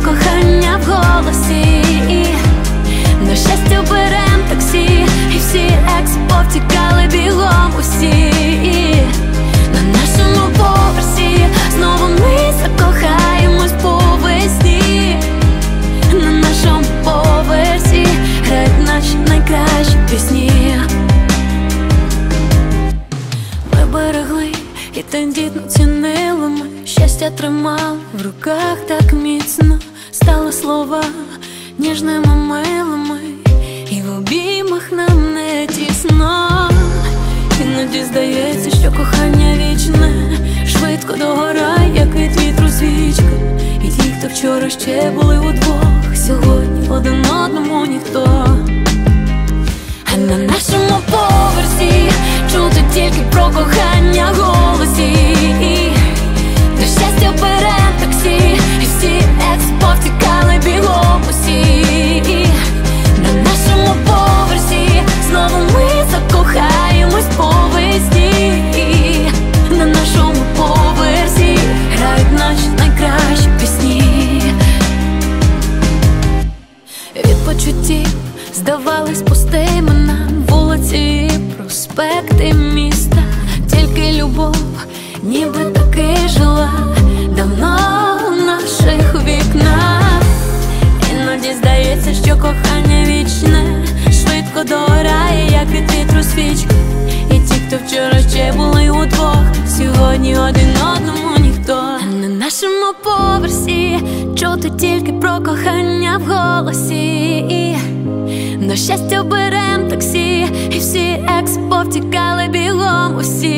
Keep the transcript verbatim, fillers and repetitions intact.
кохання в голосі. На щастя берем таксі, і всі екс повтікали бігом усі. На нашому поверсі знову ми закохаємось по весні. На нашому поверсі грають наші найкращі пісні. Ми берегли і тендітно цінили ми, щастя тримали в руках так міцно. Стали слова ніжними, милими, і в обіймах нам не тісно. Іноді здається, що кохання вічне швидко догорає, як від вітру свічка. І ті, хто вчора ще були удвох, сьогодні один одному ніхто. А на нашому поверсі чути тільки про кохання в голосі. До щастя берем таксі, і всі екс повтікали бігом усі. На нашому поверсі знову ми закохаємось по весні. На нашому поверсі грають наші найкращі пісні. Від почуттів здавались пустими нам вулиці, проспекти міста. Тільки любов ніби таки жила давно в наших вікнах. Іноді здається, що кохання вічне швидко догорає, як від вітру свічка. І ті, хто вчора ще були удвох, сьогодні один одному ніхто. А на нашому поверсі чути тільки про кохання в голосі. До щастя берем таксі, і всі екс повтікали бігом усі.